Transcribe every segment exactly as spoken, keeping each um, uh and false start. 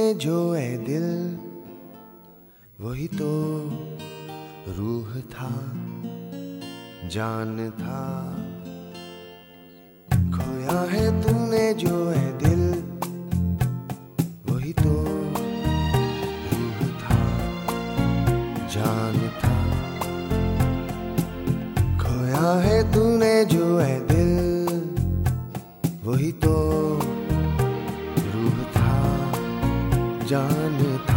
जो है दिल वही तो रूह था, जान था। खोया है तूने जो है दिल वही तो रूह था, जान था। खोया है तूने जो है दिल वही तो रूह था, जान था।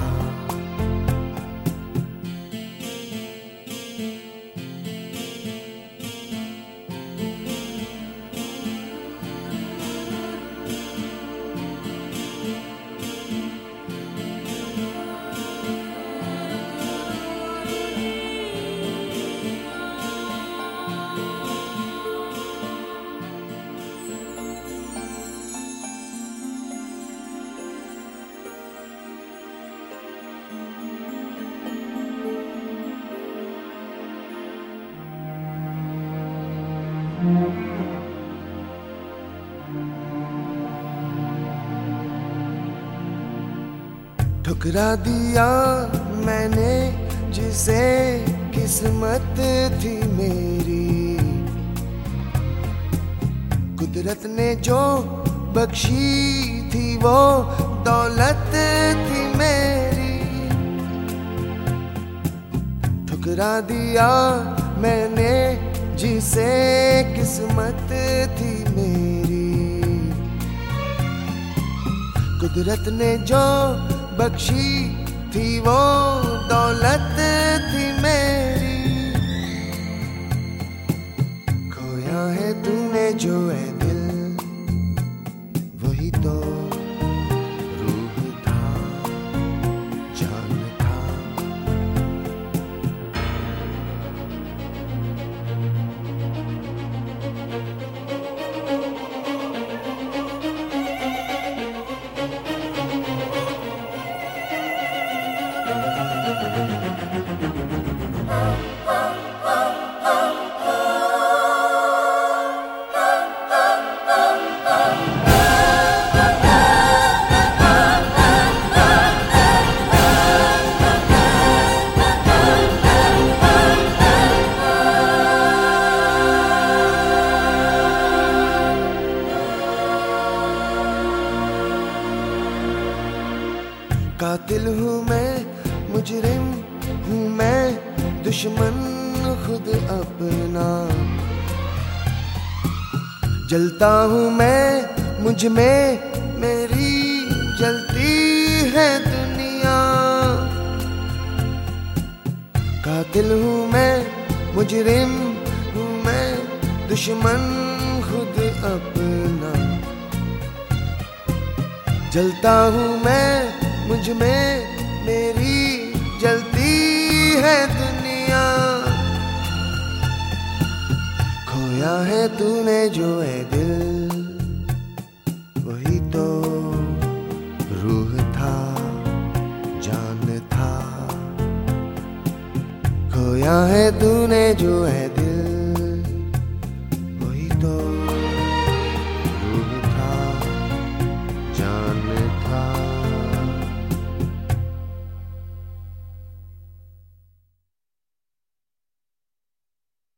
ठुकरा दिया मैंने जिसे किस्मत थी मेरी, कुदरत ने जो बख्शी थी वो दौलत थी मेरी। ठुकरा दिया मैंने जिसे किस्मत थी मेरी, कुदरत ने जो बख्शी थी वो दौलत थी मेरी। खोया है तूने जो है दिल वही तो रूह था, जान था। कातिल हूँ मैं, मुजरिम हूँ मैं, दुश्मन खुद अपना। जलता हूँ मैं, मुझ में मेरी जलती है दुनिया। कातिल हूँ मैं, मुजरिम हूँ मैं, दुश्मन खुद अपना। जलता हूँ मैं, मुझ में मेरी जलती है दुनिया। खोया है तूने जो है दिल वही तो रूह था, जान था। खोया है तूने जो है दिल